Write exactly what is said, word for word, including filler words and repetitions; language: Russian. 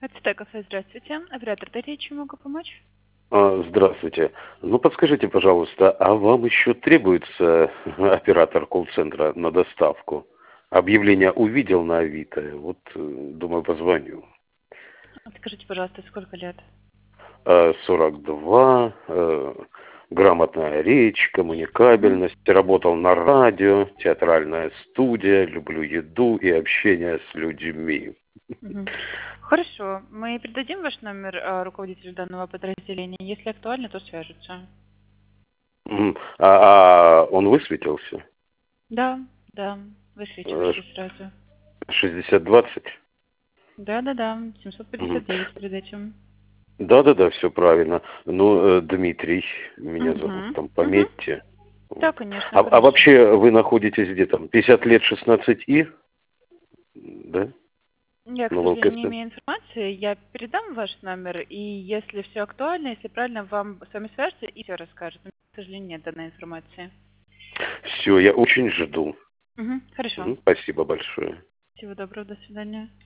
Это кафе, здравствуйте. Оператор Дарья, чем могу помочь? А, Здравствуйте. Ну, подскажите, пожалуйста, а вам еще требуется оператор колл-центра на доставку? Объявление увидел на Авито, вот, э, думаю, позвоню. Скажите, пожалуйста, сколько лет? А, сорок два, э, грамотная речь, Мгм. коммуникабельность, работал на радио, театральная студия, люблю еду и общение с людьми. Мгм. Хорошо. Мы передадим ваш номер а, руководителю данного подразделения. Если актуально, то свяжутся. М, А, а он высветился? Да, да, Э, высвечивающий сразу. шестьдесят двадцать? Да-да-да, семьсот пятьдесят девять перед этим. Да-да-да, все правильно. Ну, э, Дмитрий меня зовут, Угу. там Угу. пометьте. Да, Вот. конечно, А, а хорошо. вообще вы находитесь где там? пятьдесят лет шестнадцать И? Да? Я, к На сожалению, не Волкосте? имею информации. Я передам ваш номер, и если все актуально, если правильно, вам с вами свяжутся и все расскажут. Но, к сожалению, нет данной информации. Все, я очень жду. Угу. Хорошо. Мгм, спасибо большое. Всего доброго, до свидания.